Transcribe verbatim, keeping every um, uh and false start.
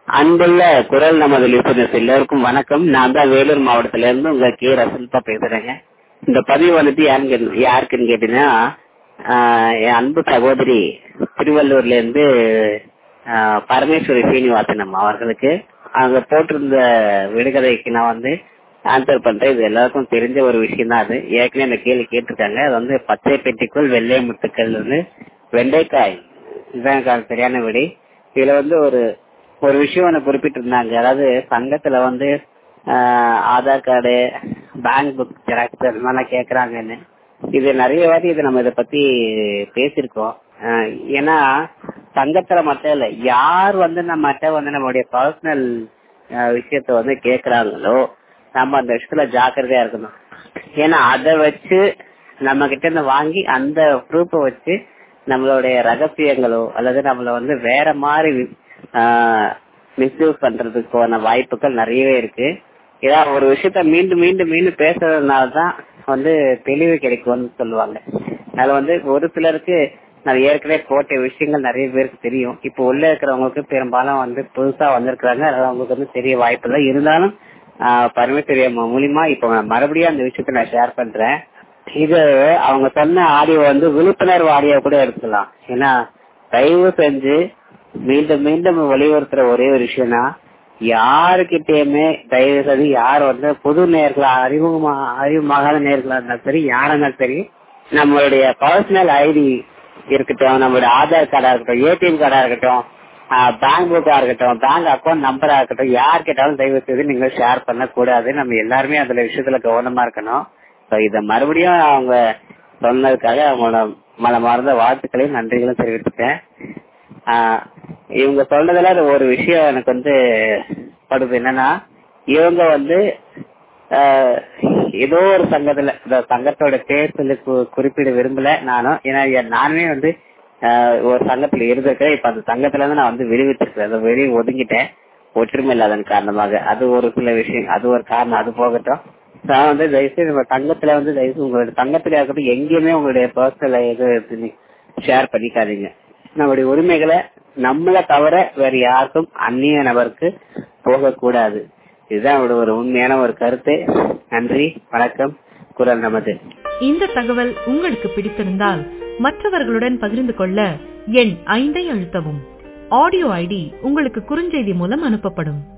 அன்புள்ள குரல் நமது லிசனர்ஸ் எல்லோருக்கும் வணக்கம். நான் தான் வேலூர் மாவட்டத்தில இருந்து உங்க கே ரசல்பா பேசுறேங்க. இந்த பதிவு வந்துட்டு யாருக்கு யாருக்குன்னு கேட்டீங்கன்னா, என் அன்பு சகோதரி திருவள்ளூர்ல இருந்து பரமேஸ்வரி சீனிவாசனம் அவர்களுக்கு அங்க போட்டிருந்த விடுகதைக்கு நான் வந்து ஆன்சர் பண்றேன். இது எல்லாருக்கும் தெரிஞ்ச ஒரு விஷயம் தான். அது ஏற்கனவே அந்த கேள்வி கேட்டிருக்காங்க. அது வந்து பச்சை பெட்டிக்குள் வெள்ளை முத்துக்கள் வந்து வெண்டைக்காய், இதுதான் சரியான விடை. இதுல வந்து ஒரு ஒரு விஷயம் ஒன்று குறிப்பிட்டு இருந்தாங்க. அதாவது சங்கத்துல வந்து Aadhaar card, bank book xerox அது மாதிரிலாம் கேட்கறாங்கன்னு. இது நிறைய வாட்டி இது நம்ம இதை பத்தி பேசியிருக்கோம். ஏன்னா சங்கத்துல மட்டும் இல்ல, யார் வந்து நம்மகிட்ட வந்து நம்மளுடைய பர்சனல் விஷயத்த வந்து கேட்கறாங்களோ நம்ம அந்த விஷயத்துல ஜாக்கிரதையா இருக்கணும். ஏன்னா அதை வச்சு நம்ம கிட்ட இருந்து வாங்கி அந்த ப்ரூஃபை வச்சு நம்மளுடைய ரகசியங்களோ அல்லது நம்மள வந்து வேற மாதிரி மிஸ்யூஸ் பண்றதுக்கான வாய்ப்புகள் நிறையவே இருக்கு. ஏதாவது ஒரு விஷயத்த மீண்டும் மீண்டும் மீண்டும் பேசுறதுனாலதான் வந்து தெளிவு கிடைக்கும்னு சொல்லுவாங்க. அதுல வந்து ஒரு சிலருக்கு நான் ஏற்கனவே போட்ட விஷயங்கள் நிறைய பேருக்கு தெரியும். இப்போ உள்ள இருக்கிறவங்களுக்கு பெரும்பாலும் வந்து புதுசா வந்திருக்கிறாங்க. அதனால அவங்களுக்கு வந்து தெரிய வாய்ப்பு இல்லை. இருந்தாலும் பரமேஸ்வரி மூலியமா இப்ப மறுபடியும் அந்த விஷயத்த நான் ஷேர் பண்றேன். இது அவங்க சொன்ன ஆடியோ வந்து விழிப்புணர்வு ஆடியோ கூட எடுத்துக்கலாம். ஏன்னா தயவு செஞ்சு மீண்டும் மீண்டும் வலியுறுத்துற ஒரே ஒரு விஷயம்னா, யாருக்கிட்டயுமே தயவு செஞ்சு யார் வந்து புது நேர்களா அறிமுகமா அறிமுகமாகாத நேர்களா இருந்தாலும் சரி, யாரா இருந்தாலும் சரி, நம்மளுடைய பர்சனல் ஐடி இருக்கட்டும், நம்மளுடைய ஆதார் கார்டா இருக்கட்டும், ஏடிஎம் கார்டா இருக்கட்டும், பேங்க் புக்கா இருக்கட்டும், பேங்க் அக்கௌண்ட் நம்பரா இருக்கட்டும், யார் கேட்டாலும் தயவு செய்து நீங்க ஷேர் பண்ண கூடாது. நம்ம எல்லாருமே அதுல விஷயத்துல கவனமா இருக்கணும். இத மறுபடியும் அவங்க சொன்னதுக்காக அவங்களோட மனமார்ந்த வாழ்த்துக்களையும் நன்றிகளும் தெரிவித்துட்டேன். ஆஹ் இவங்க சொல்றதுல ஒரு விஷயம் எனக்கு வந்து படுது. என்னன்னா, இவங்க வந்து ஏதோ ஒரு சங்கத்துல, சங்கத்தோட பேர் சொல்லி குறிப்பிட விரும்பல நானும். ஏன்னா நானுமே வந்து ஒரு சங்கத்துல இருந்திருக்கேன். இப்ப அந்த சங்கத்துல இருந்து நான் வந்து விடுவிச்சிருக்கேன், அதை வெளியே ஒதுங்கிட்டேன் ஒற்றுமை இல்லாதன் காரணமாக. அது ஒரு சில விஷயம், அது ஒரு காரணம். அது போகட்டும். நான் வந்து தயவுசெய்து உங்க சங்கத்துல வந்து தயவுசெய்து உங்களுடைய சங்கத்துல இருக்கட்டும் எங்கேயுமே உங்களுடைய பர்சனல் எது ஷேர் பண்ணிக்காதீங்க. நம்மளுடைய உரிமைகளை நம்மளை தவிர வேற யாருக்கும் அந்நிய நபருக்கு போகக்கூடாது. இதுதான் ஒரு உண்மையான ஒரு கருத்து. நன்றி, வணக்கம். குரல் நமது. இந்த தகவல் உங்களுக்கு பிடித்திருந்தால் மற்றவர்களுடன் பகிர்ந்து கொள்ள எண் ஐந்தை அழுத்தவும். ஆடியோ ஐடி உங்களுக்கு குறுஞ்செய்தி மூலம் அனுப்பப்படும்.